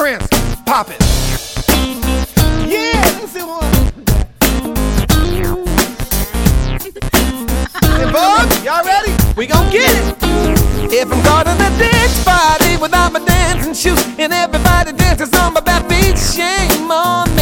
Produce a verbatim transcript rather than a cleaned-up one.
Prince, pop it. Yeah, that's the one. Hey, Bug, y'all ready? We gon' get it. If I'm going to the dance party without my dancing shoes and everybody dances on my bare feet, shame on